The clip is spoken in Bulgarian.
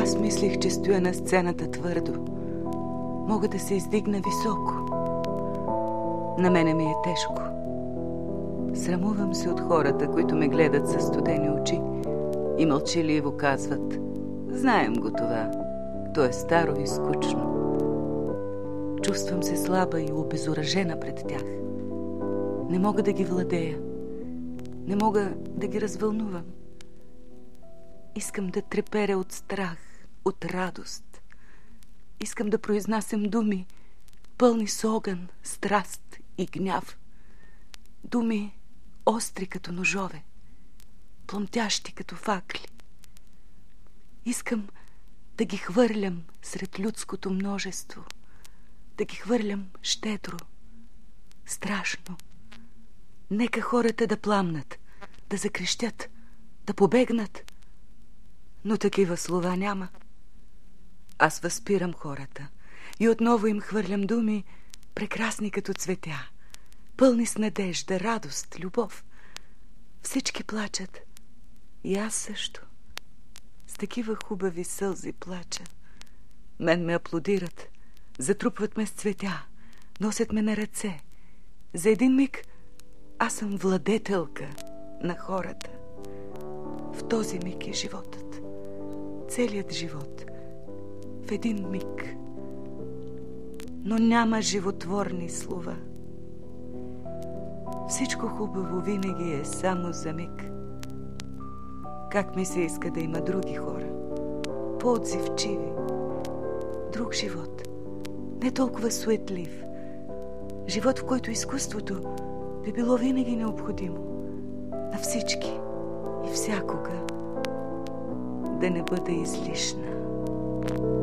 Аз мислих, че стоя на сцената твърдо. Мога да се издигна високо. На мене ми е тежко. Срамувам се от хората, които ме гледат със студени очи и мълчаливо казват: знаем го това, то е старо и скучно. Чувствам се слаба и обезоръжена пред тях. Не мога да ги владея. Не мога да ги развълнувам. Искам да треперя от страх, от радост. Искам да произнасям думи, пълни с огън, страст и гняв. Думи остри като ножове, плъмтящи като факли. Искам да ги хвърлям сред людското множество, да ги хвърлям щедро, страшно. Нека хората да пламнат, да закрещят, да побегнат. Но такива слова няма. Аз възпирам хората и отново им хвърлям думи, прекрасни като цветя, пълни с надежда, радост, любов. Всички плачат. И аз също. С такива хубави сълзи плача. Мен ме аплодират, затрупват ме с цветя, носят ме на ръце. За един миг аз съм владетелка на хората. В този миг е животът. Целият живот. В един миг. Но няма животворни слова. Всичко хубаво винаги е само за миг. Как ми се иска да има други хора, по-отзивчиви, друг живот, не толкова суетлив, живот, в който изкуството би било винаги необходимо, на всички и всякога, да не бъде излишна.